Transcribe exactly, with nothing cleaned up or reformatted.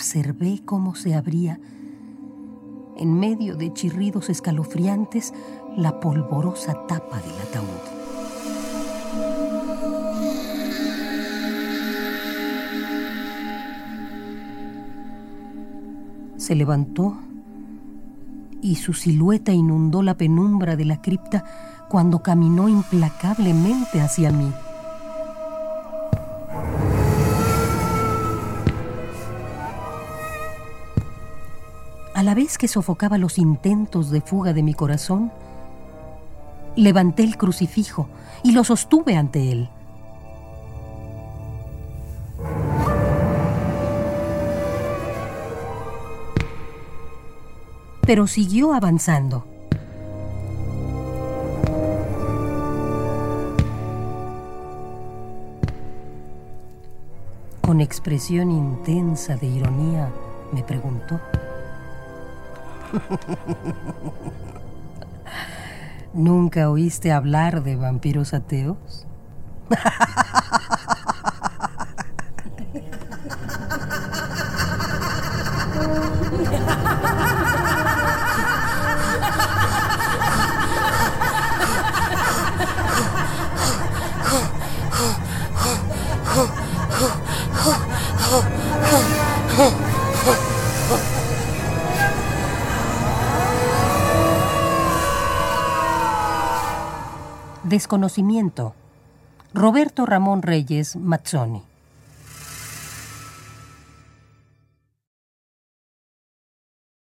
Observé cómo se abría, en medio de chirridos escalofriantes, la polvorosa tapa del ataúd. Se levantó y su silueta inundó la penumbra de la cripta cuando caminó implacablemente hacia mí. A la vez que sofocaba los intentos de fuga de mi corazón, levanté el crucifijo y lo sostuve ante él. Pero siguió avanzando. Con expresión intensa de ironía, me preguntó: ¿nunca oíste hablar de vampiros ateos? Desconocimiento. Roberto Ramón Reyes Mazzoni.